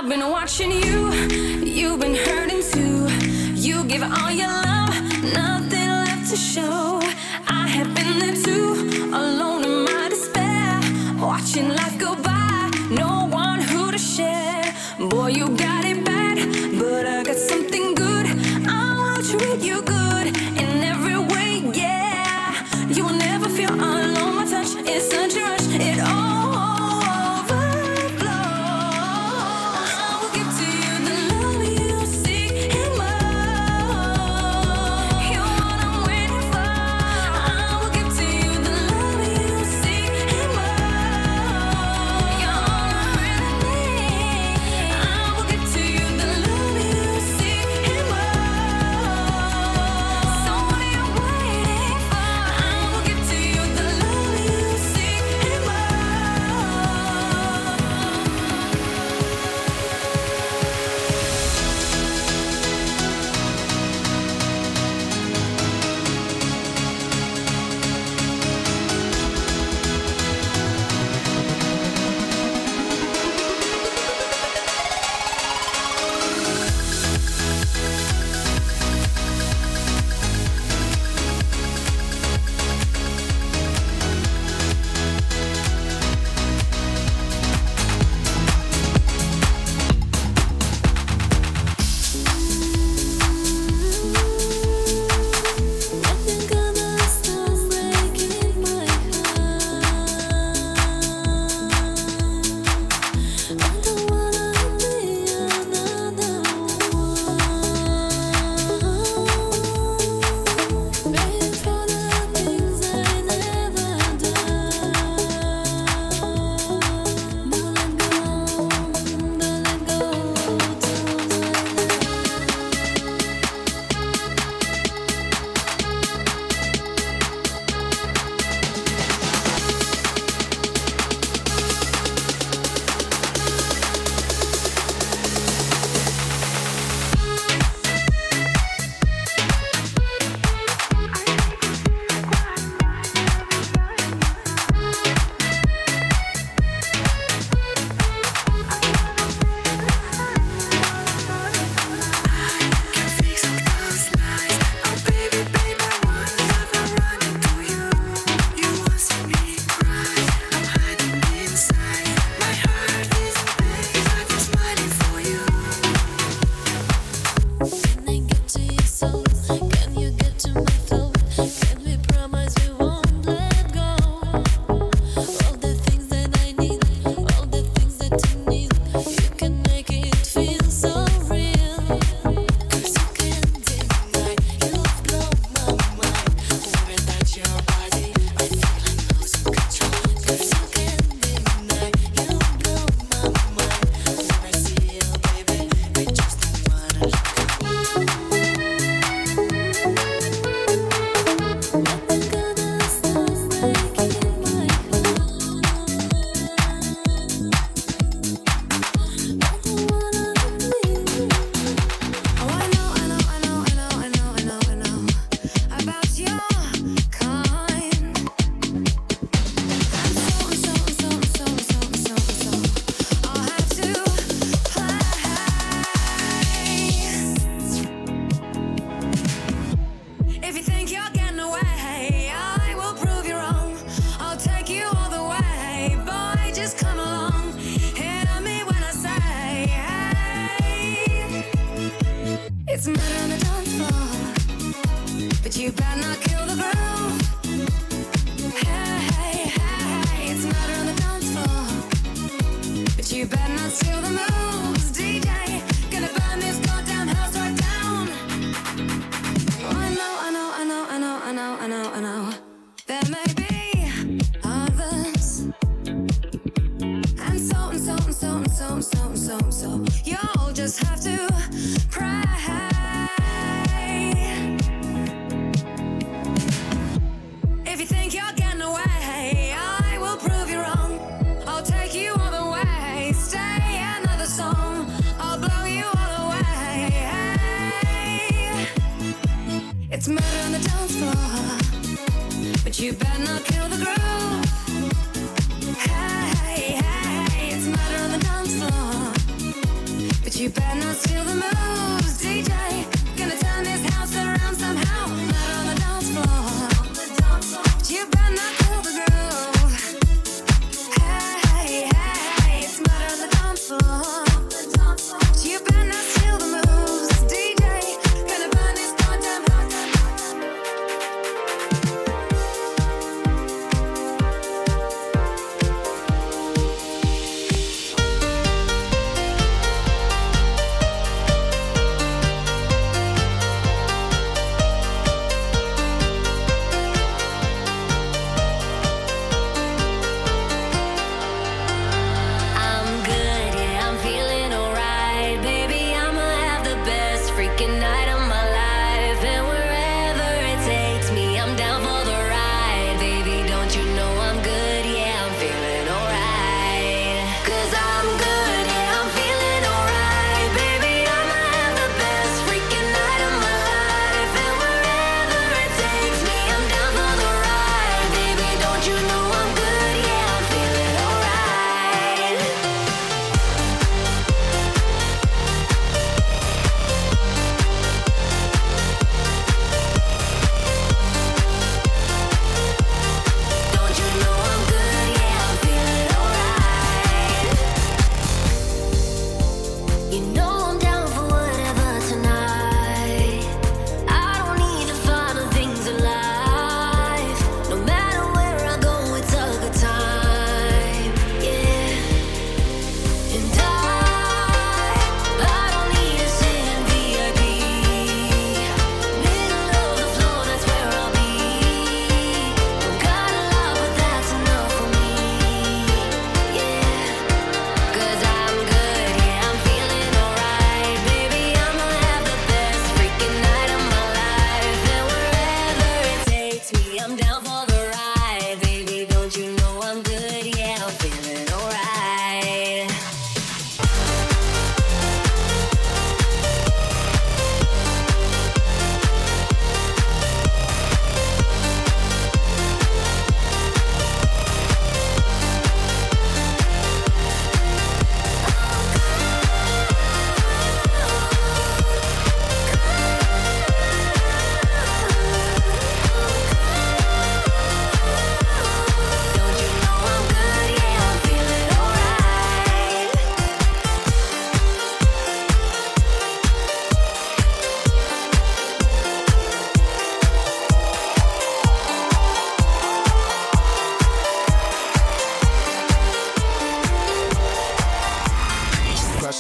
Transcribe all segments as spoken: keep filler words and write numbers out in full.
I've been watching you, you've been hurting too. You give all your love, nothing left to show. I have been there too, alone in my despair, watching life go by, no one who to share. Boy, you got it bad, but I got something good. I will treat you good in every way, yeah. You will never feel alone, my touch is such a rush, it all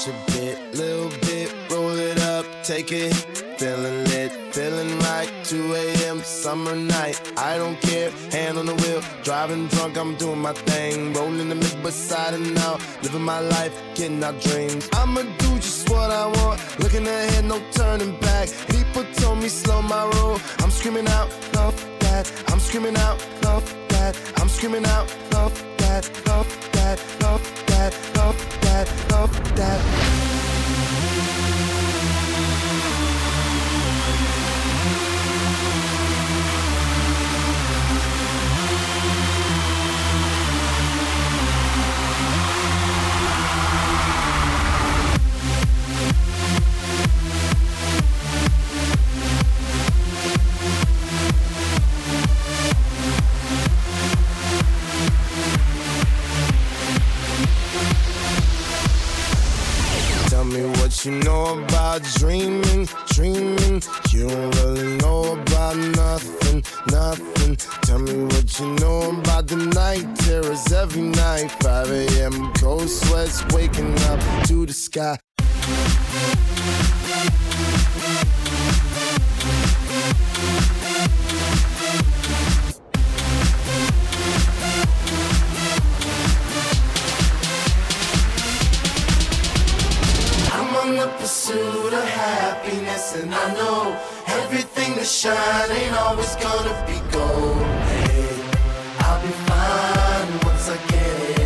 push a bit, little bit, roll it up, take it. Feeling lit, feeling right, two a.m. summer night. I don't care, hand on the wheel, driving drunk, I'm doing my thing. Rolling the mid beside and out, living my life, getting our dreams. I'ma do just what I want, looking ahead, no turning back. People told me slow my roll, I'm screaming out, love that. I'm screaming out, love that. I'm screaming out, love that, love that, love that, love that, love that. You know about dreaming, dreaming. You don't really know about nothing, nothing. Tell me what you know about the night terrors every night. five a.m. cold sweats waking up to the sky. Pursuit of happiness, and I know everything that shine ain't always gonna be gold. Hey, I'll be fine once I get it.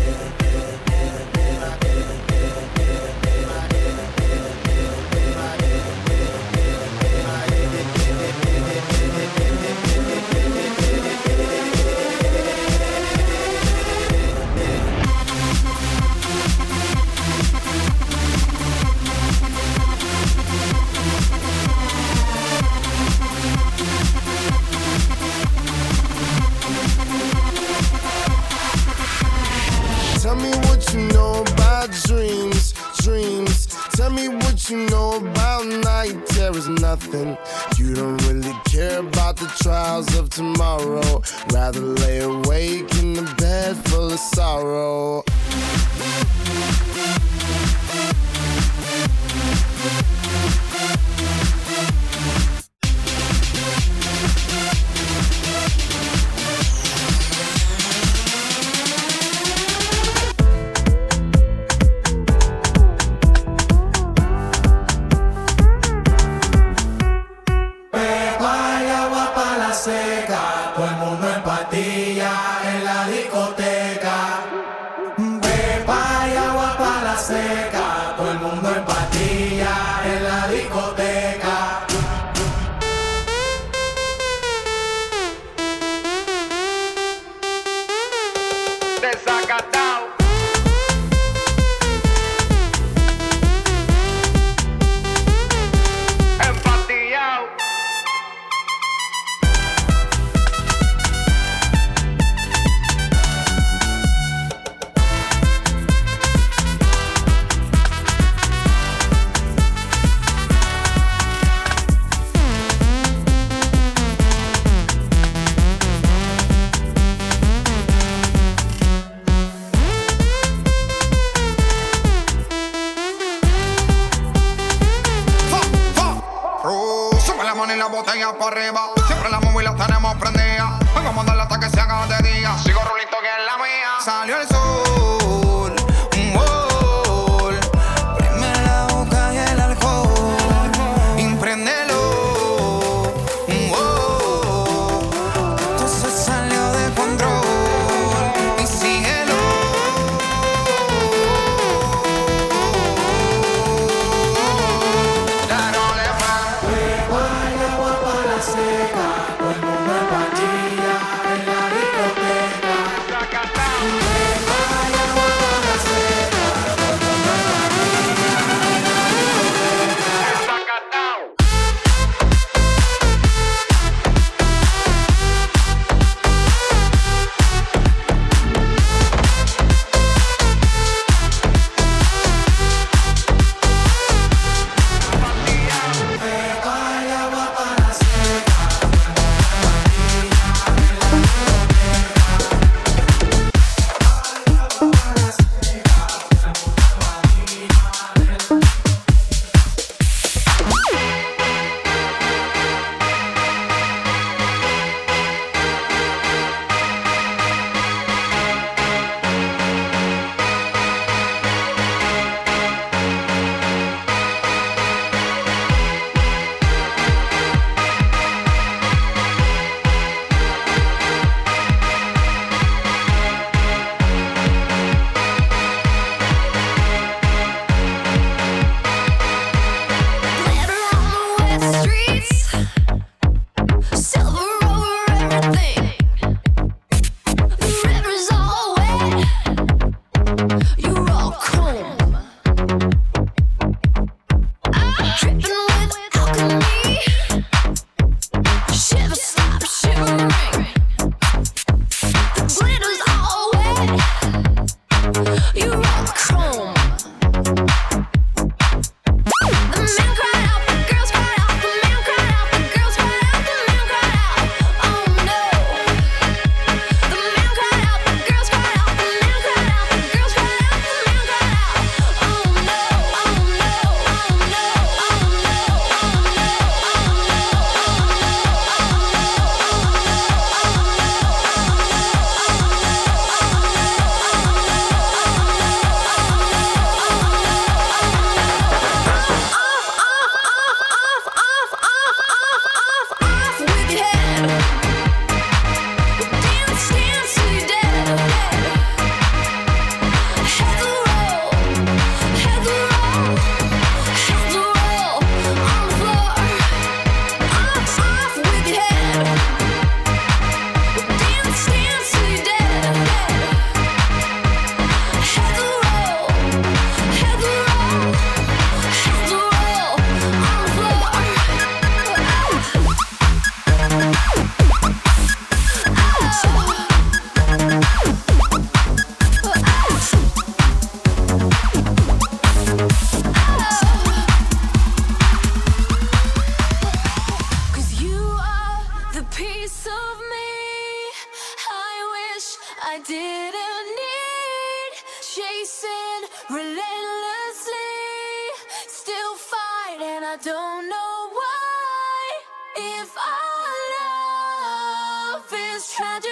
Tell me what you know about dreams, dreams. Tell me what you know about night terrors, nothing. You don't really care about the trials of tomorrow. Rather lay awake in the bed full of sorrow. Seca, todo el mundo en pastilla en la discoteca. I don't know why. If our love is tragic.